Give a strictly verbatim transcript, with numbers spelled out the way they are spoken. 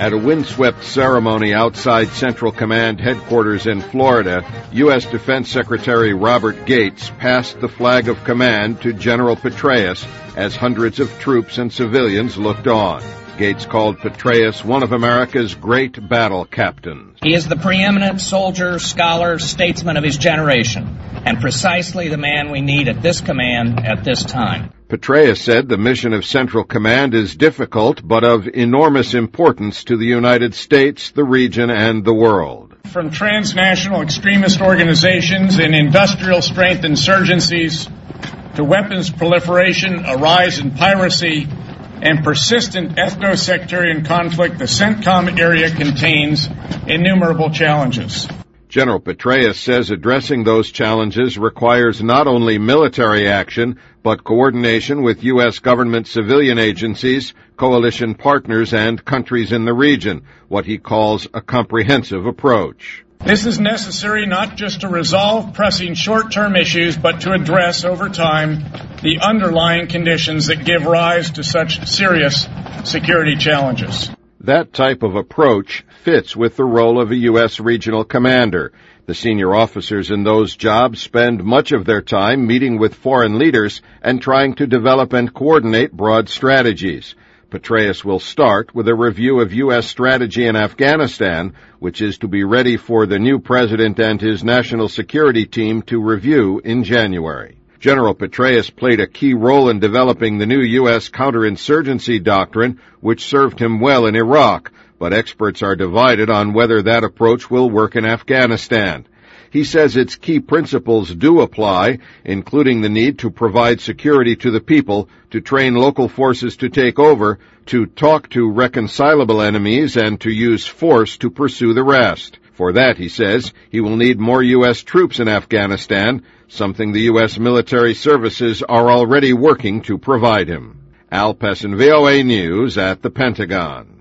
At a windswept ceremony outside Central Command headquarters in Florida, U S Defense Secretary Robert Gates passed the flag of command to General Petraeus as hundreds of troops and civilians looked on. Gates called Petraeus one of America's great battle captains. He is the preeminent soldier, scholar, statesman of his generation, and precisely the man we need at this command at this time. Petraeus said the mission of Central Command is difficult but of enormous importance to the United States, the region, and the world. From transnational extremist organizations and industrial-strength insurgencies to weapons proliferation, a rise in piracy, and persistent ethno-sectarian conflict, the CENTCOM area contains innumerable challenges. General Petraeus says addressing those challenges requires not only military action, but coordination with U S government civilian agencies, coalition partners, and countries in the region, what he calls a comprehensive approach. This is necessary not just to resolve pressing short-term issues, but to address over time the underlying conditions that give rise to such serious security challenges. That type of approach fits with the role of a U S regional commander. The senior officers in those jobs spend much of their time meeting with foreign leaders and trying to develop and coordinate broad strategies. Petraeus will start with a review of U S strategy in Afghanistan, which is to be ready for the new president and his national security team to review in January. General Petraeus played a key role in developing the new U S counterinsurgency doctrine, which served him well in Iraq, but experts are divided on whether that approach will work in Afghanistan. He says its key principles do apply, including the need to provide security to the people, to train local forces to take over, to talk to reconcilable enemies, and to use force to pursue the rest. For that, he says, he will need more U S troops in Afghanistan, something the U S military services are already working to provide him. Al Pessin, V O A News at the Pentagon.